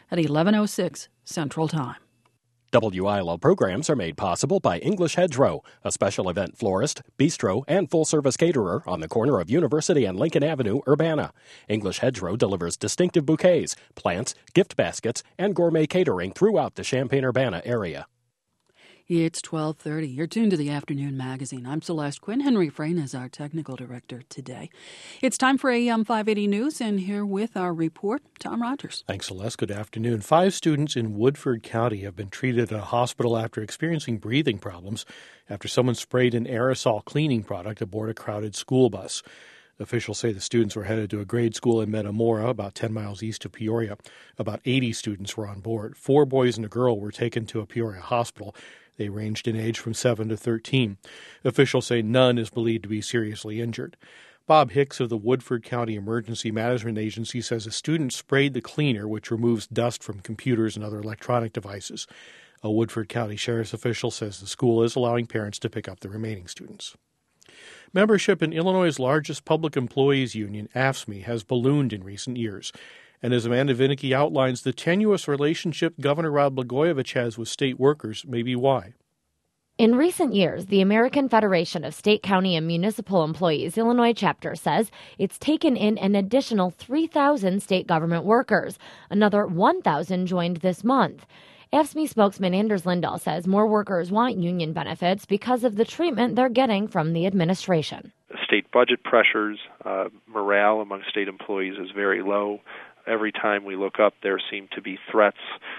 at 11:06 Central Time. WILO programs are made possible by English Hedgerow, a special event florist, bistro, and full-service caterer on the corner of University and Lincoln Avenue, Urbana. English Hedgerow delivers distinctive bouquets, plants, gift baskets, and gourmet catering throughout the Champaign-Urbana area. It's 12:30. You're tuned to the Afternoon Magazine. I'm Celeste Quinn. Henry Frayne is our technical director today. It's time for AM 580 News, and here with our report, Tom Rogers. Thanks, Celeste. Good afternoon. 5 students in Woodford County have been treated at a hospital after experiencing breathing problems after someone sprayed an aerosol cleaning product aboard a crowded school bus. Officials say the students were headed to a grade school in Metamora, about 10 miles east of Peoria. About 80 students were on board. 4 boys and a girl were taken to a Peoria hospital. They ranged in age from 7 to 13. Officials say none is believed to be seriously injured. Bob Hicks of the Woodford County Emergency Management Agency says a student sprayed the cleaner, which removes dust from computers and other electronic devices. A Woodford County Sheriff's official says the school is allowing parents to pick up the remaining students. Membership in Illinois' largest public employees union, AFSCME, has ballooned in recent years. And as Amanda Vinicky outlines, the tenuous relationship Governor Rod Blagojevich has with state workers may be why. In recent years, the American Federation of State, County, and Municipal Employees Illinois chapter says it's taken in an additional 3,000 state government workers. Another 1,000 joined this month. AFSCME spokesman Anders Lindahl says more workers want union benefits because of the treatment they're getting from the administration. State budget pressures, morale among state employees is very low. Every time we look up, there seem to be threats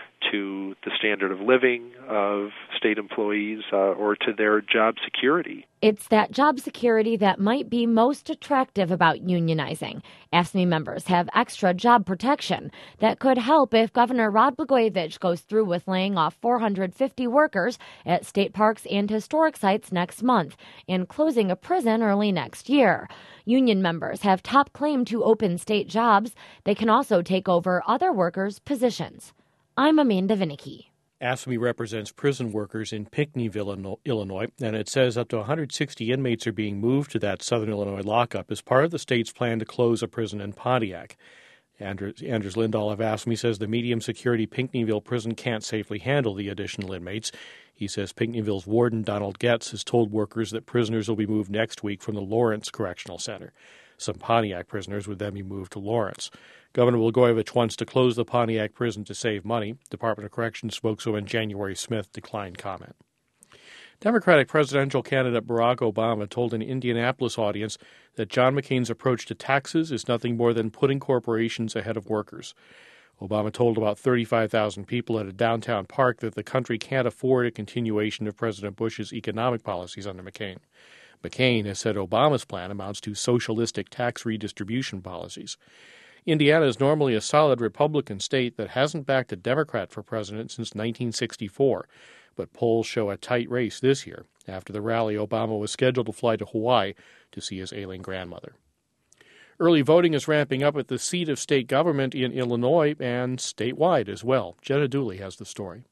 to the standard of living of state employees or to their job security. It's that job security that might be most attractive about unionizing. AFSCME members have extra job protection that could help if Governor Rod Blagojevich goes through with laying off 450 workers at state parks and historic sites next month and closing a prison early next year. Union members have top claim to open state jobs. They can also take over other workers' positions. I'm Amanda Vinicky. AFSCME represents prison workers in Pinckneyville, Illinois, and it says up to 160 inmates are being moved to that southern Illinois lockup as part of the state's plan to close a prison in Pontiac. Anders Lindahl of AFSCME says the medium-security Pinckneyville prison can't safely handle the additional inmates. He says Pinckneyville's warden, Donald Getz, has told workers that prisoners will be moved next week from the Lawrence Correctional Center. Some Pontiac prisoners would then be moved to Lawrence. Governor Blagojevich wants to close the Pontiac prison to save money. Department of Corrections spokeswoman January Smith declined comment. Democratic presidential candidate Barack Obama told an Indianapolis audience that John McCain's approach to taxes is nothing more than putting corporations ahead of workers. Obama told about 35,000 people at a downtown park that the country can't afford a continuation of President Bush's economic policies under McCain. McCain has said Obama's plan amounts to socialistic tax redistribution policies. Indiana is normally a solid Republican state that hasn't backed a Democrat for president since 1964, but polls show a tight race this year. After the rally, Obama was scheduled to fly to Hawaii to see his ailing grandmother. Early voting is ramping up at the seat of state government in Illinois and statewide as well. Jenna Dooley has the story.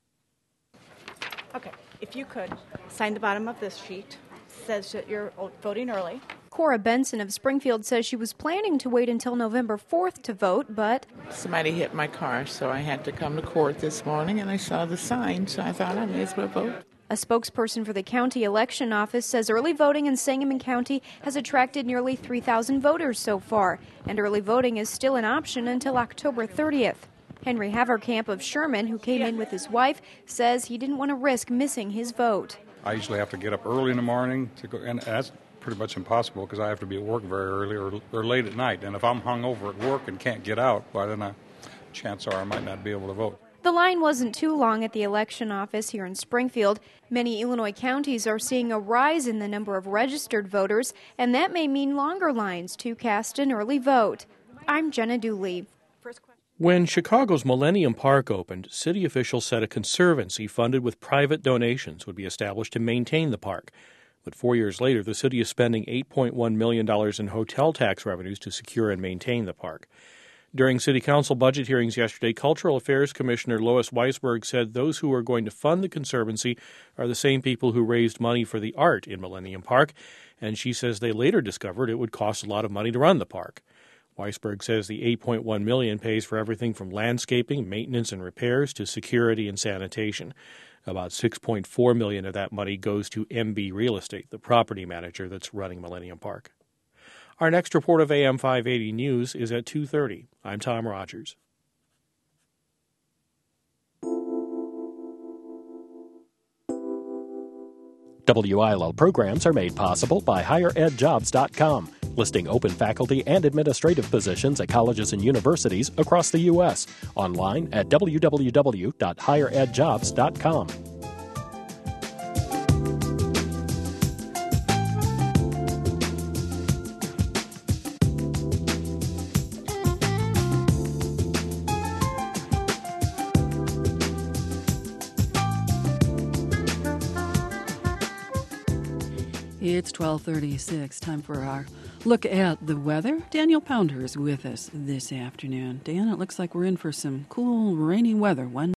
Okay, if you could sign the bottom of this sheet. Says that you're voting early. Cora Benson of Springfield says she was planning to wait until November 4th to vote, but somebody hit my car, so I had to come to court this morning, and I saw the sign, so I thought I may as well vote. A spokesperson for the county election office says early voting in Sangamon County has attracted nearly 3,000 voters so far, and early voting is still an option until October 30th. Henry Haverkamp of Sherman, who came in with his wife, says he didn't want to risk missing his vote. I usually have to get up early in the morning to go, and that's pretty much impossible because I have to be at work very early or late at night. And if I'm hungover at work and can't get out, well, then chances are I might not be able to vote. The line wasn't too long at the election office here in Springfield. Many Illinois counties are seeing a rise in the number of registered voters, and that may mean longer lines to cast an early vote. I'm Jenna Dooley. When Chicago's Millennium Park opened, city officials said a conservancy funded with private donations would be established to maintain the park. But 4 years later, the city is spending $8.1 million in hotel tax revenues to secure and maintain the park. During City Council budget hearings yesterday, Cultural Affairs Commissioner Lois Weisberg said those who are going to fund the conservancy are the same people who raised money for the art in Millennium Park, and she says they later discovered it would cost a lot of money to run the park. Weisberg says the $8.1 million pays for everything from landscaping, maintenance and repairs to security and sanitation. About $6.4 million of that money goes to MB Real Estate, the property manager that's running Millennium Park. Our next report of AM 580 News is at 2:30. I'm Tom Rogers. WILL programs are made possible by HigherEdJobs.com, listing open faculty and administrative positions at colleges and universities across the U.S. Online at www.higheredjobs.com. It's 12:36. Time for our look at the weather. Daniel Pounder is with us this afternoon. Dan, it looks like we're in for some cool, rainy weather. When